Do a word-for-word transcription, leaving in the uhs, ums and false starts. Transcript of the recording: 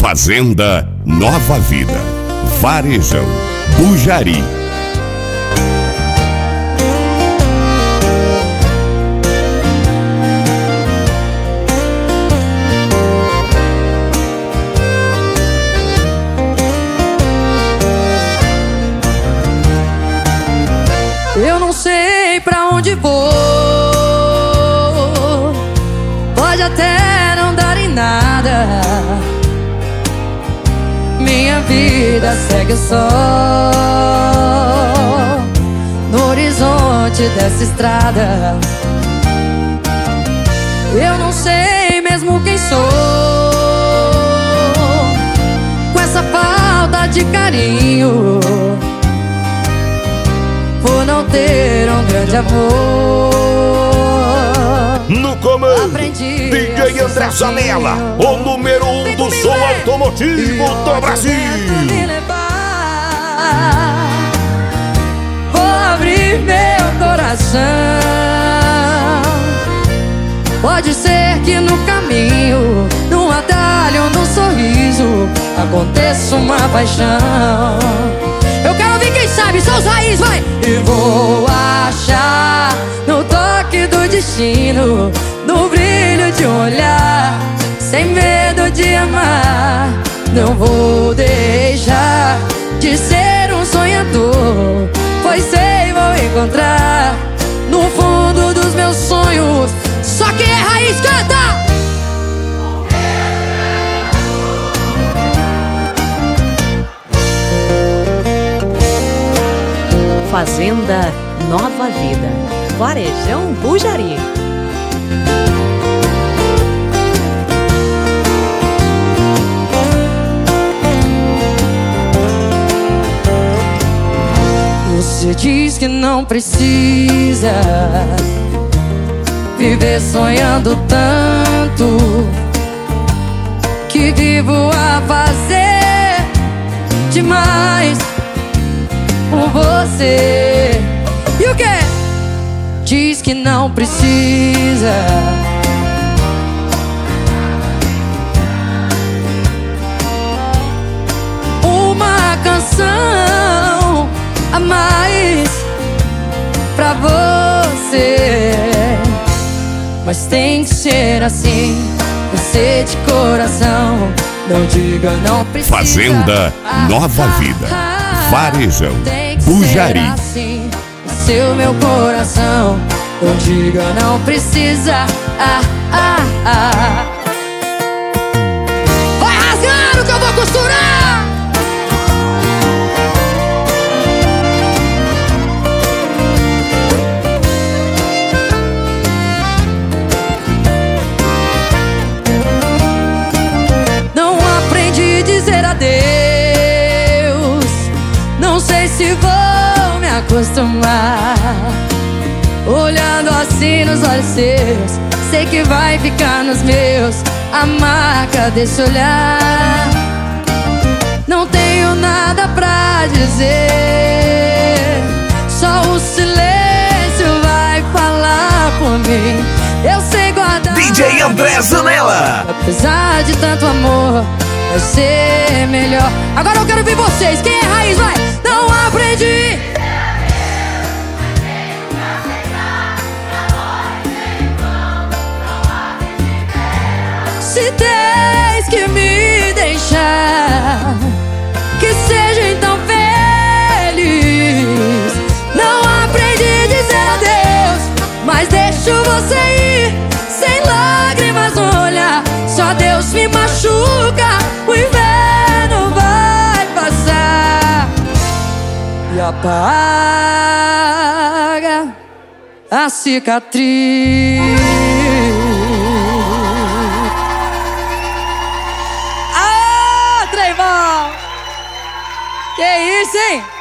Fazenda Nova Vida, Varejão, Bujari. Eu não sei pra onde vou, pode até não dar em nada. Minha vida segue só no horizonte dessa estrada. Eu não sei mesmo quem sou, com essa falta de carinho, por não ter um grande amor. No comando, D J André Zanella, o número um do som automotivo do Brasil. Me levar, vou abrir meu coração. Pode ser que no caminho, num atalho, num sorriso, aconteça uma paixão. Eu quero ouvir quem sabe, são os raízes, vai! E vou achar no toque do destino, no brilho de um olhar, sem medo de amar. Não vou deixar de ser um sonhador, pois sei vou encontrar no fundo dos meus sonhos. Só quem é raiz canta! Fazenda Nova Vida, Varejão Bujari. Você diz que não precisa viver sonhando tanto, que vivo a fazer demais por você. E o quê? Diz que não precisa uma canção a mais pra você, mas tem que ser assim, você de coração. Não diga não precisa. Fazenda Nova Vida, Varejão, Bujari. Assim, seu meu coração. Não diga não precisa. Ah, ah, ah. Vai rasgando que eu vou costurar. Não aprendi a dizer adeus, não sei se vou me acostumar. Olhando assim nos olhos seus, sei que vai ficar nos meus a marca desse olhar. Não tenho nada pra dizer, só o silêncio vai falar por mim. Eu sei guardar D J André Zanella. Apesar de tanto amor, vai ser melhor. Agora eu quero ver vocês, quem é raiz, vai! Não aprendi. Se tens que me deixar, que seja então feliz. Não aprendi a dizer adeus, mas deixo você ir, sem lágrimas no olhar. Só Deus me machuca, o inverno vai passar e apaga a cicatriz. Que isso, hein?